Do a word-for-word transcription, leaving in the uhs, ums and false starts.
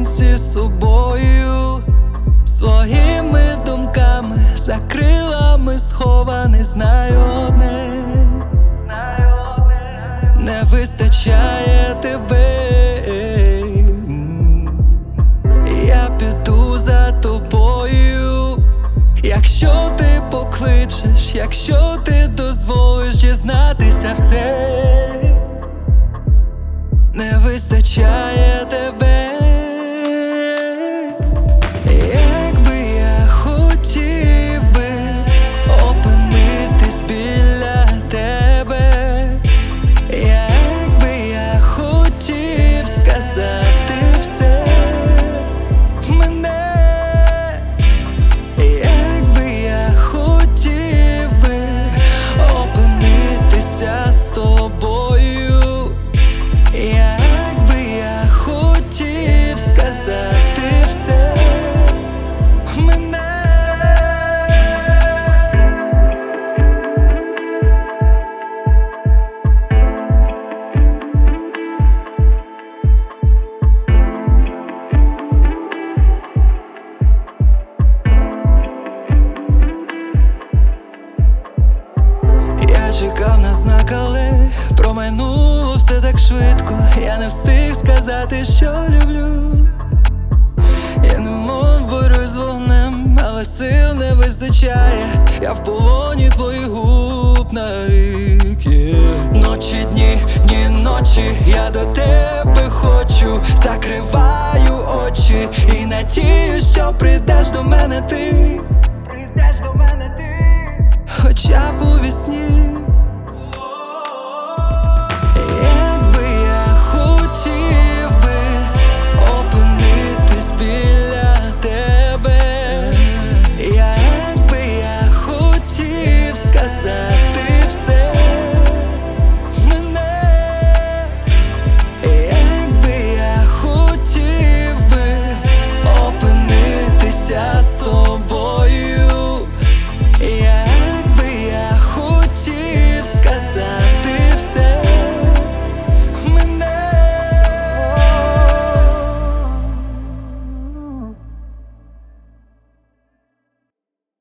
наодинці з собою, своїми думками, за крилами схований. Знаю одне, не вистачає тебе. Я піду за тобою, якщо ти покличеш, якщо ти дозволиш дізнатися все. Не вистачає тебе. Якби я хотів би опинитись біля тебе, якби я хотів сказати все мене, якби я хотів би опинитися з тобою, якби я хотів сказати все мене. Я чекав на знак, але промайнуло все так швидко. Я не встиг сказати, що люблю. Я немов борюсь з вогнем, але сил не вистачає. Я в полоні твоїх губ навік, yeah. Ночі, дні, дні, ночі, я до тебе хочу. Закриваю очі і надію, що прийдеш до мене ти. Прийдеш до мене ти, хоча б у вісні.